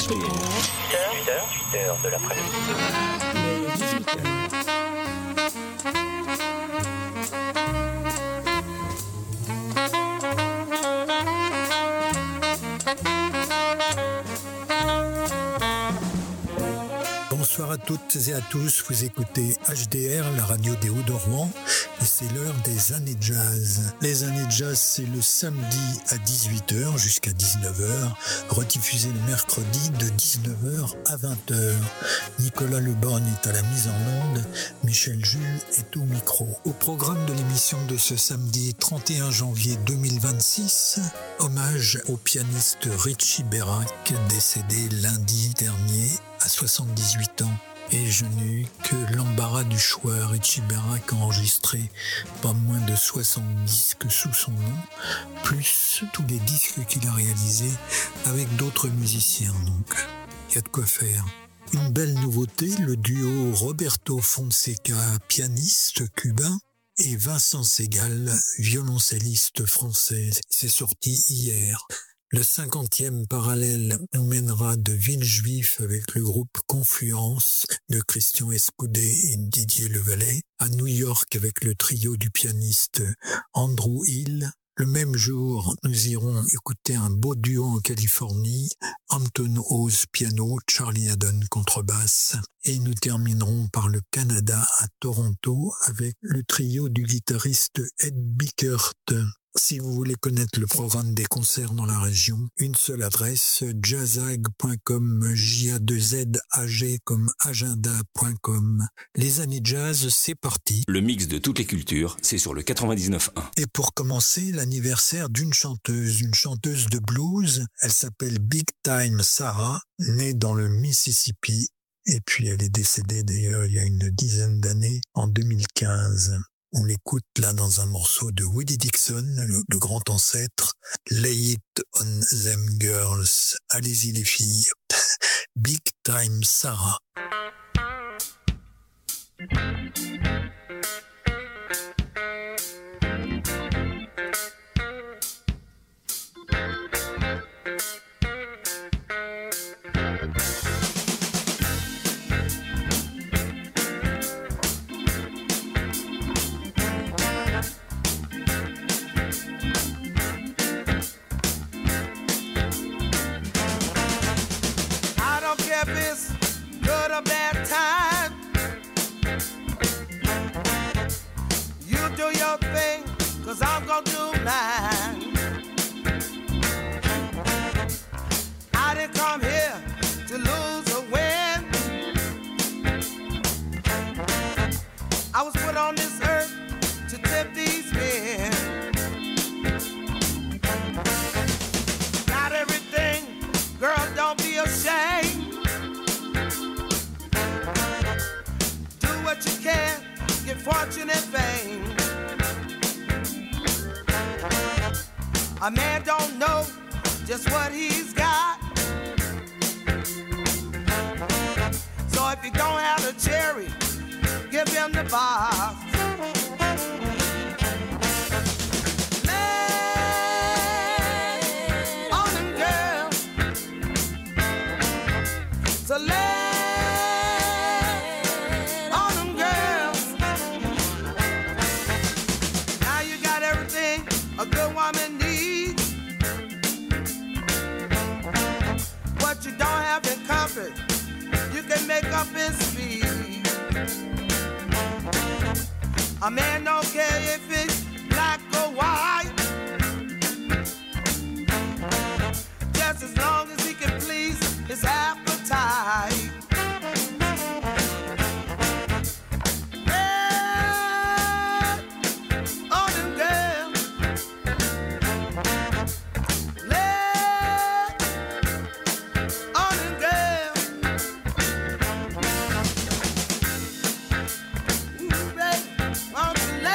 HDR. 8h de l'après-midi. Les 18h. Bonsoir à toutes et à tous, vous écoutez HDR, la radio des Hauts-de-Rouen, et c'est l'heure des années jazz. Les années jazz, c'est le samedi à 18h jusqu'à 19h, rediffusé le mercredi de 19h à 20h. Nicolas Leborgne est à la mise en onde, Michel Jules est au micro. Au programme de l'émission de ce samedi 31 janvier 2026, hommage au pianiste Richie Berak, décédé lundi dernier à 78 ans. Et je n'ai eu que l'embarras du choix. Richie Berak a enregistré pas moins de 60 disques sous son nom, plus tous les disques qu'il a réalisés avec d'autres musiciens. Donc, il y a de quoi faire. Une belle nouveauté, le duo Roberto Fonseca, pianiste cubain, et Vincent Segal, violoncelliste français. C'est sorti hier. Le 50e parallèle nous mènera de Villejuif avec le groupe Confluence de Christian Escudé et Didier Levalet à New York avec le trio du pianiste Andrew Hill. Le même jour, nous irons écouter un beau duo en Californie, Hampton Hawes piano, Charlie Haddon contrebasse. Et nous terminerons par le Canada à Toronto avec le trio du guitariste Ed Bickert. Si vous voulez connaître le programme des concerts dans la région, une seule adresse, jazzag.com, J-A-2-Z-A-G comme agenda.com. Les années jazz, c'est parti. Le mix de toutes les cultures, c'est sur le 99.1. Et pour commencer, l'anniversaire d'une chanteuse de blues. Elle s'appelle Big Time Sarah, née dans le Mississippi. Et puis elle est décédée d'ailleurs il y a une dizaine d'années, en 2015. On l'écoute là dans un morceau de Willie Dixon, le grand ancêtre, Lay It on Them Girls. Allez-y les filles. Big Time Sarah. I'm gonna do mine. I didn't come here to lose or win. I was put on this earth to tip these men. Not everything, girl, don't be ashamed. Do what you can, get fortune and fame. A man don't know just what he's got. So if you don't have the cherry, give him the box. Lay on them girls. So lay on them girls. Now you got everything a good woman needs. You don't have in comfort, you can make up in speed. A man don't care if it's black or white, just as long as he can please his appetite. Lay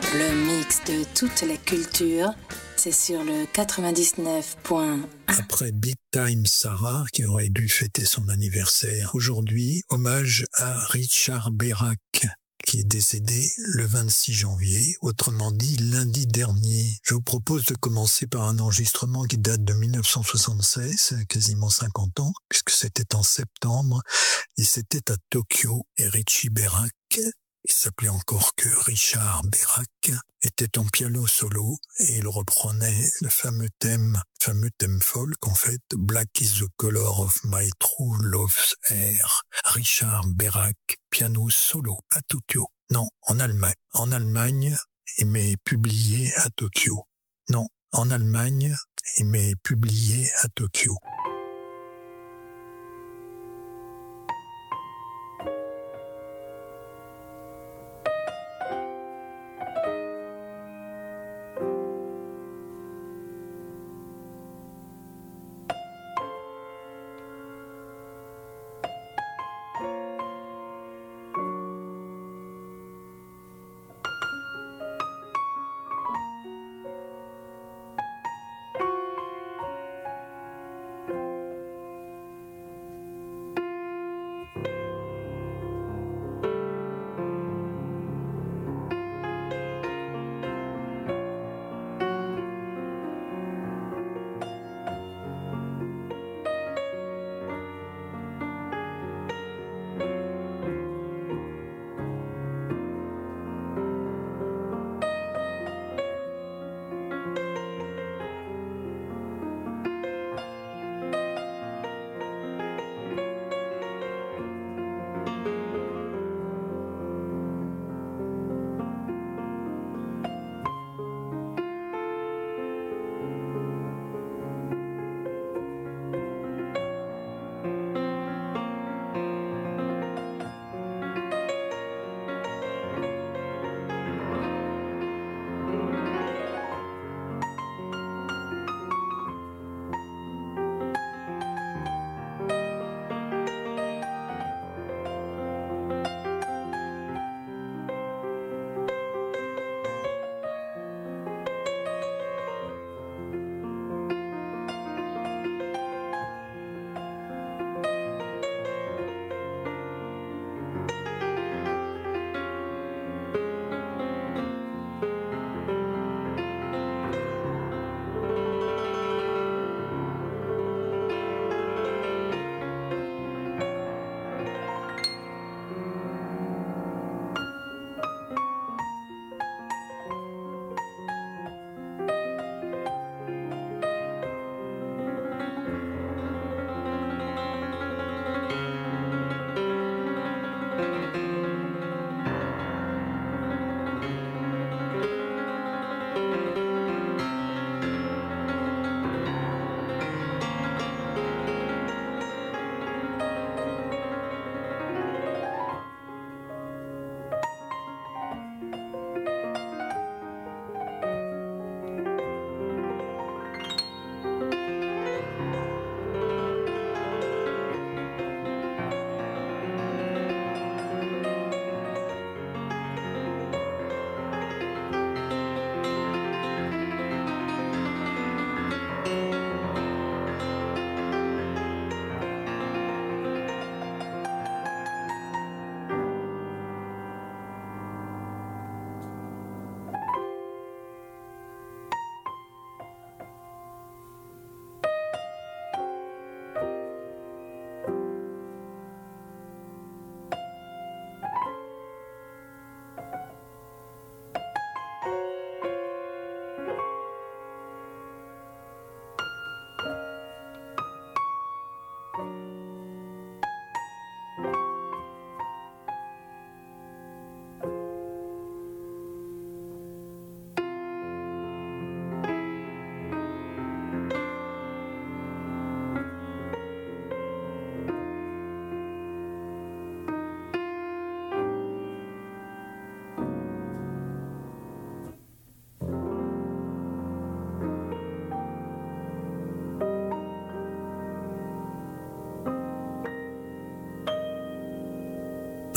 Le mix de toutes les cultures, c'est sur le 99.1. Après Big Time Sarah, qui aurait dû fêter son anniversaire aujourd'hui, hommage à Richard Berak, qui est décédé le 26 janvier, autrement dit lundi dernier. Je vous propose de commencer par un enregistrement qui date de 1976, quasiment 50 ans, puisque c'était en septembre, et c'était à Tokyo. Et Richie Berak, il s'appelait encore que Richard Berak, était en piano solo et il reprenait le fameux thème folk en fait, Black is the color of my true love's hair. Richard Berak, piano solo à Tokyo. Non, en Allemagne. En Allemagne, mais publié à Tokyo. Non, en Allemagne, mais publié à Tokyo.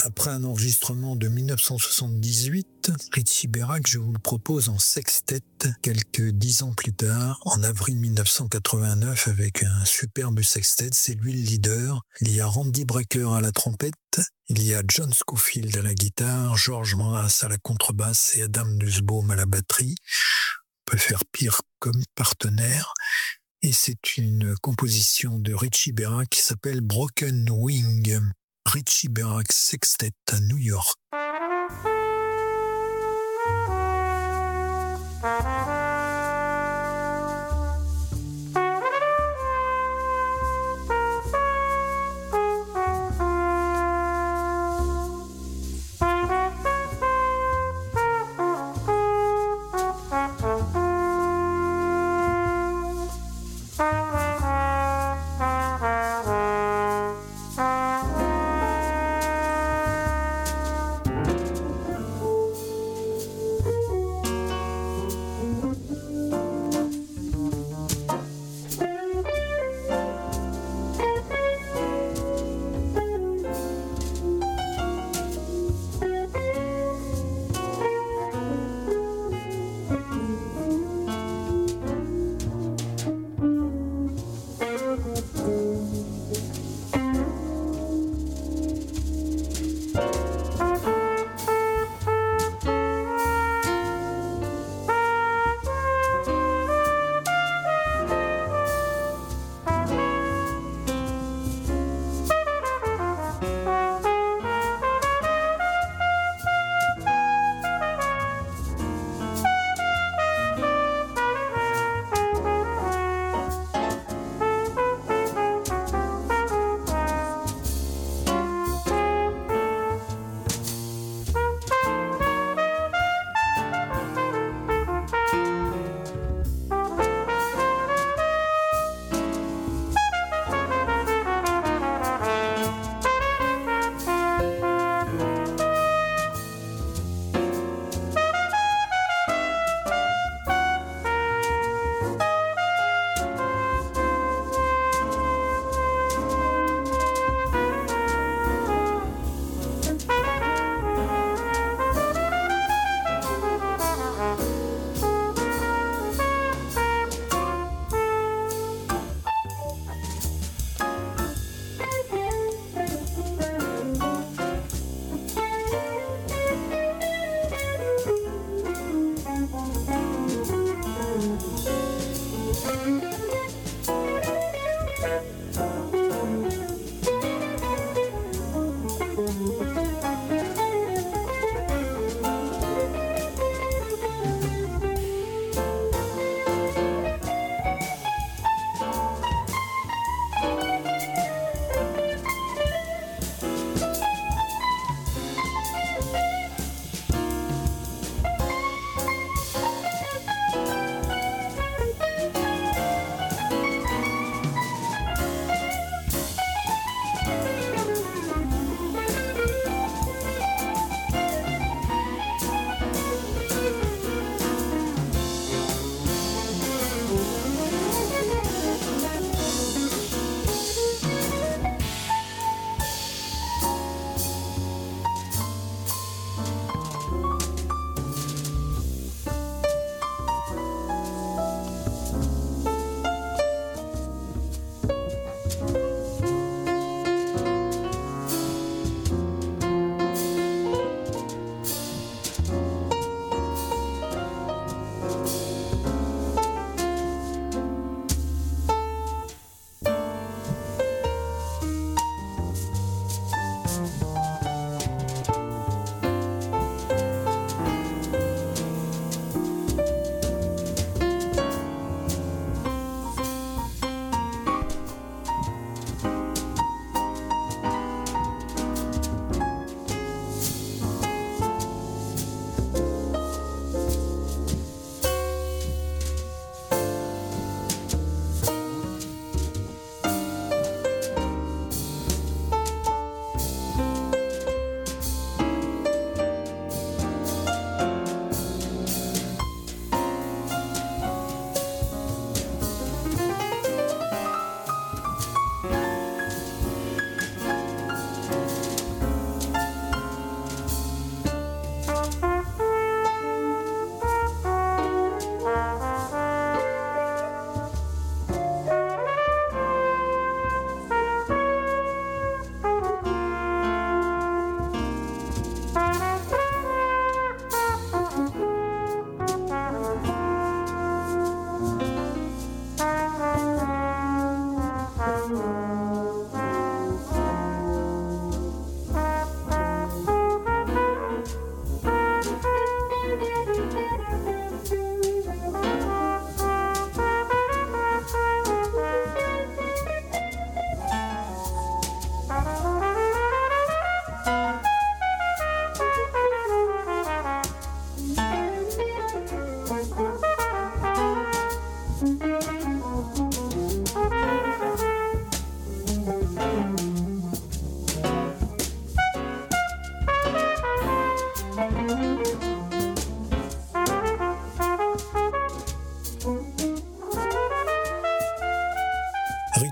Après un enregistrement de 1978, Richie Berak, je vous le propose en sextet quelques 10 ans plus tard, en avril 1989, avec un superbe sextet. C'est lui le leader. Il y a Randy Brecker à la trompette, il y a John Scofield à la guitare, George Brass à la contrebasse et Adam Nussbaum à la batterie. On peut faire pire comme partenaire. Et c'est une composition de Richie Berak qui s'appelle Broken Wing. Richie Berak Sextet à New York.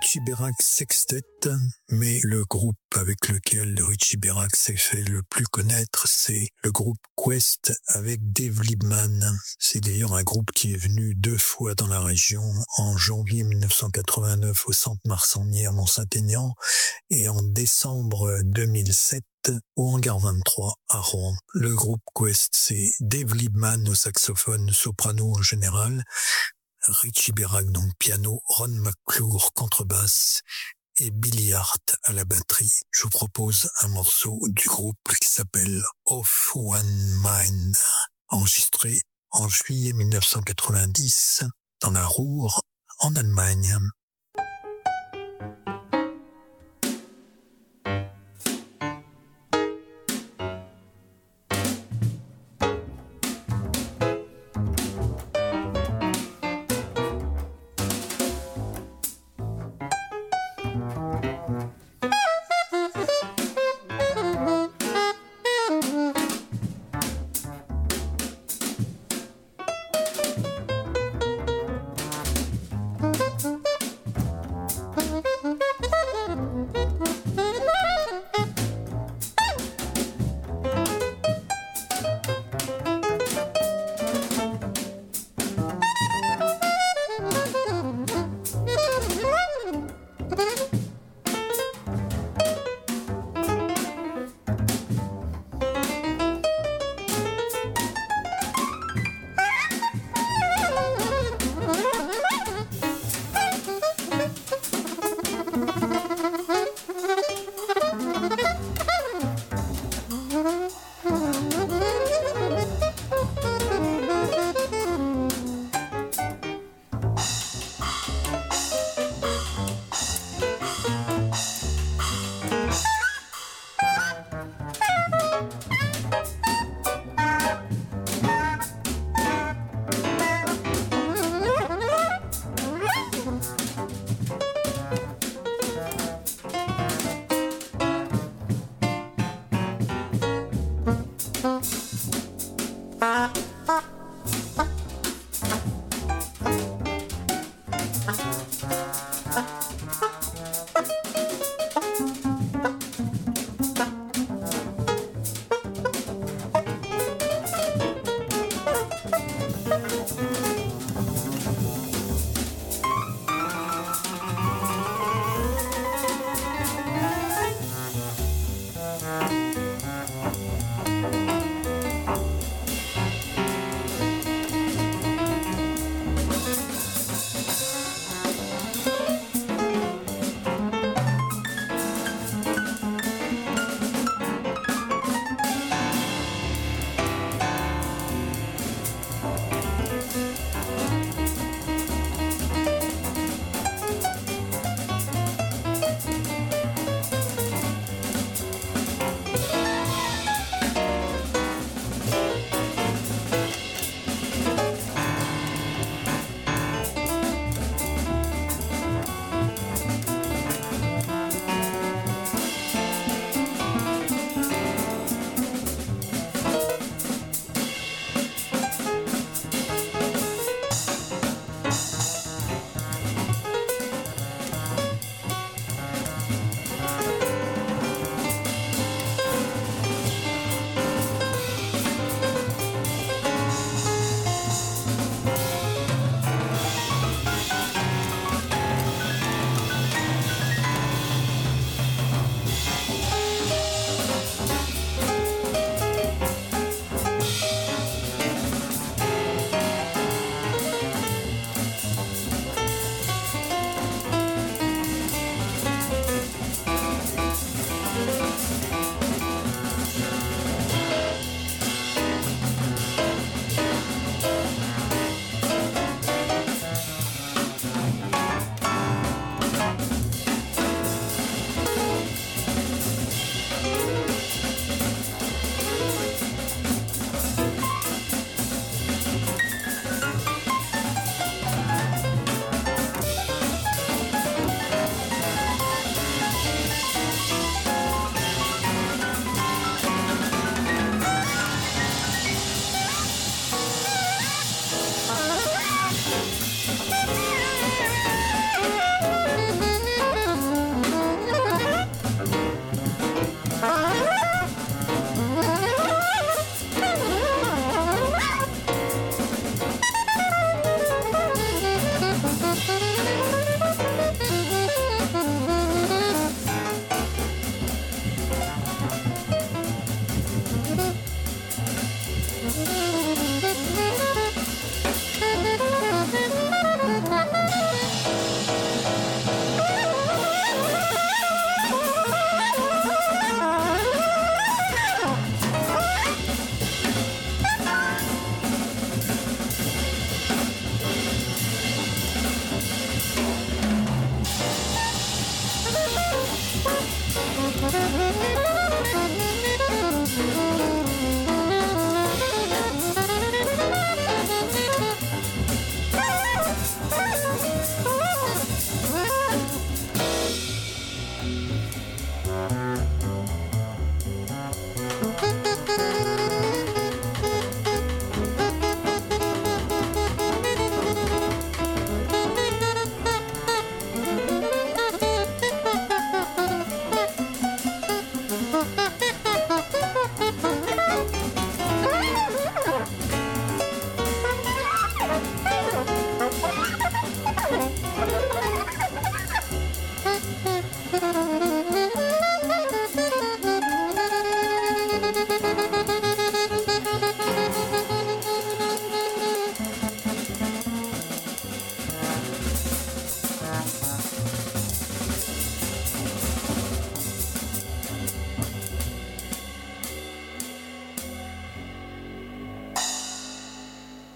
Richie Beranx Sextet, mais le groupe avec lequel Richie Beranx s'est fait le plus connaître, c'est le groupe Quest avec Dave Liebman. C'est d'ailleurs un groupe qui est venu 2 fois dans la région, en janvier 1989 au Centre Marsannière Mont-Saint-Aignan et en décembre 2007 au Hangar 23 à Rouen. Le groupe Quest, c'est Dave Liebman au saxophone, soprano en général, Richie Beranx donc piano, Ron McClure contrebasse et Billy Hart à la batterie. Je vous propose un morceau du groupe qui s'appelle Of One Mind, enregistré en juillet 1990 dans la Ruhr en Allemagne.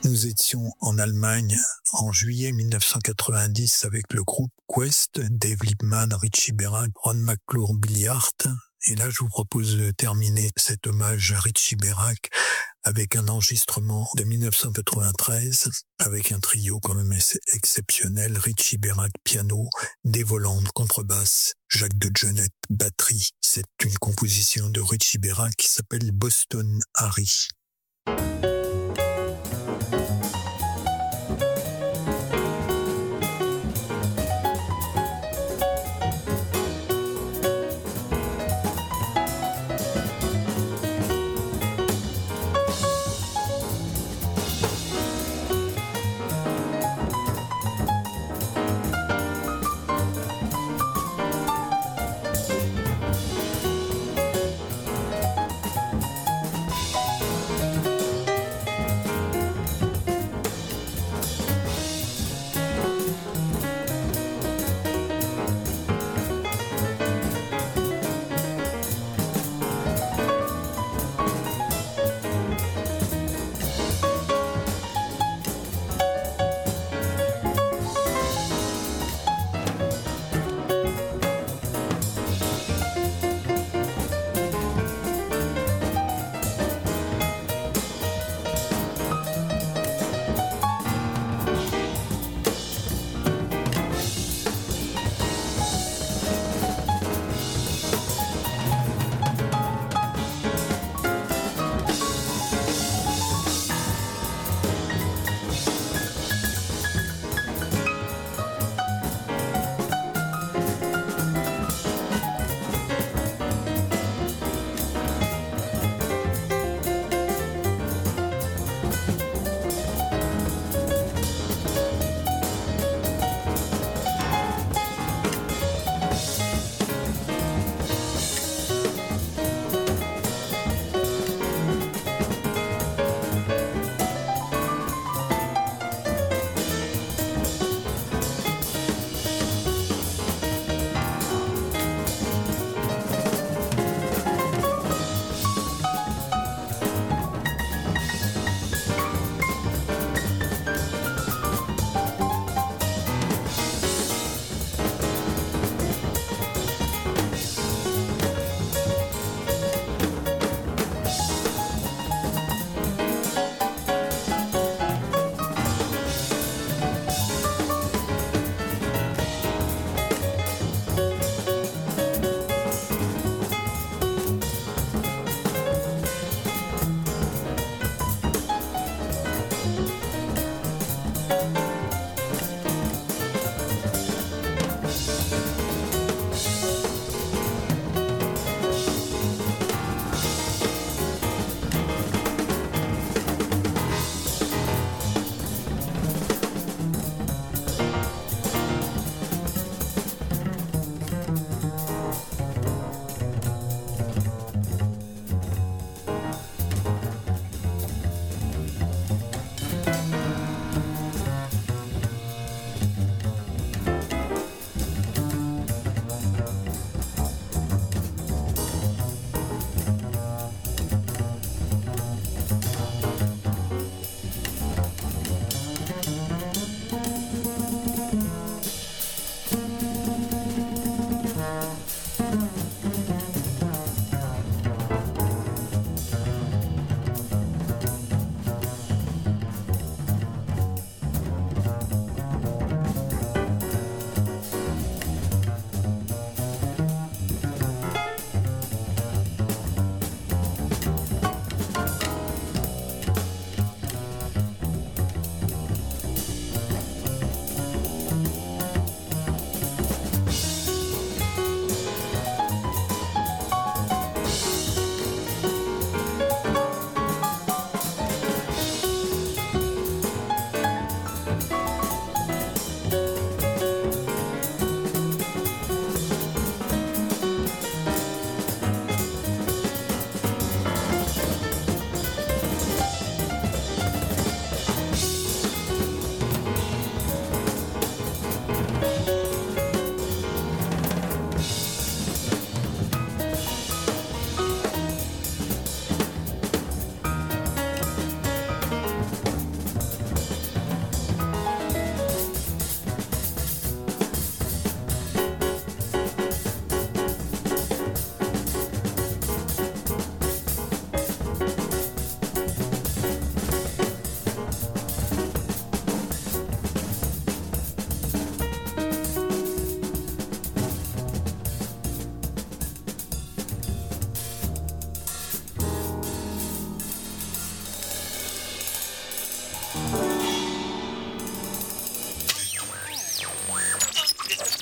Nous étions en Allemagne en juillet 1990 avec le groupe Quest, Dave Liebman, Richie Berak, Ron McClure, Billy Hart. Et là, je vous propose de terminer cet hommage à Richie Berak avec un enregistrement de 1993 avec un trio quand même exceptionnel. Richie Berak, piano, Dave Holland, contrebasse, Jacques de Jonette, batterie. C'est une composition de Richie Berak qui s'appelle Boston Harry.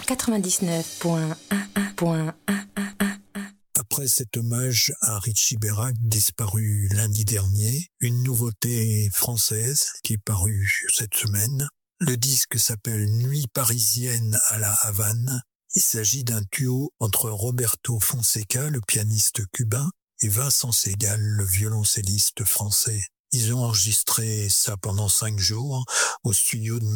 99.11.1. Après cet hommage à Richie Berak, disparu lundi dernier, une nouveauté française qui est parue cette semaine. Le disque s'appelle Nuit parisienne à la Havane. Il s'agit d'un duo entre Roberto Fonseca, le pianiste cubain, et Vincent Segal, le violoncelliste français. Ils ont enregistré ça pendant 5 jours au studio de